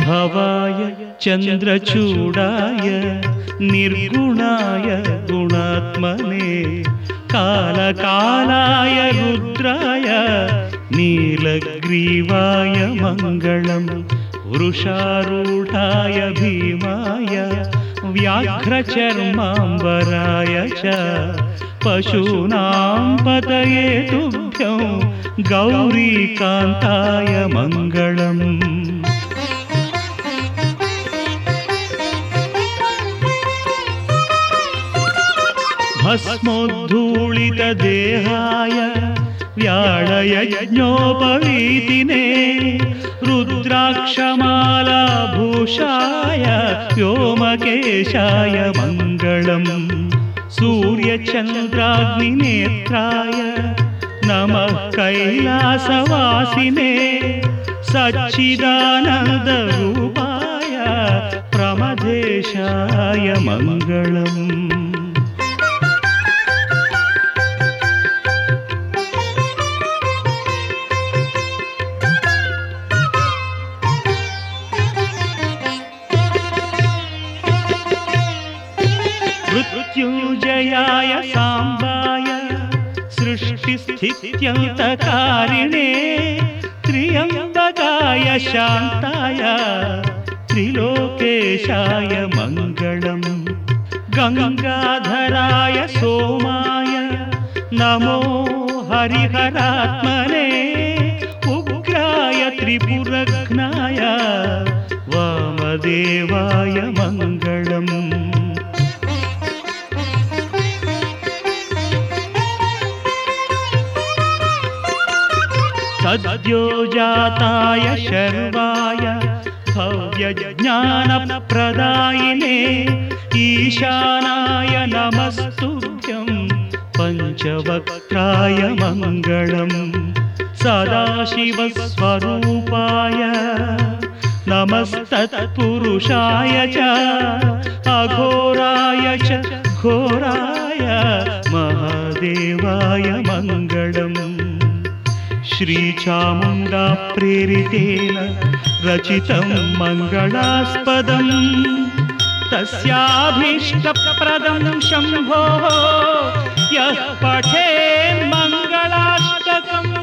भवाय चन्द्रचूडाय निर्गुणाय गुणात्मने कालकालाय रुद्राय नीलग्रीवाय मङ्गलम् वृषारूढाय भीमाय व्याघ्रचर्माम्बराय च पशूनां पतये तुभ्यं गौरीकान्ताय मङ्गलम्। भस्मोद्धूलितदेहाय व्याळयज्ञोपवीतिने रुद्राक्षमालाभूषाय व्योमकेशाय मङ्गलम्। सूर्यचन्द्राग्निनेत्राय नमः कैलासवासिने सच्चिदानन्दरूपाय प्रमदेशाय मङ्गलम्। मृत्युञ्जयाय साम्बाय सृष्टिस्थित्यन्तकारिणे त्र्यम्बकाय शान्ताय त्रिलोकेशाय मङ्गलम्। गङ्गाधराय सोमाय नमो हरिहरात्मने उग्राय त्रिपुरघ्नाय वामदेवाय मङ्गलम्। सद्योजाताय शर्वाय भव्यज्ञानप्रदायिने ईशानाय नमस्तुभ्यं पञ्चवक्त्राय मङ्गलम्। सदाशिवस्वरूपाय नमस्तत्पुरुषाय च अघोराय च घोराय महादेवाय मङ्गलम्। श्रीचामुण्डा प्रेरितेन रचितं मङ्गलास्पदं तस्याभीष्टप्रदं शम्भोः यः पठेन् मङ्गलाष्टकम्।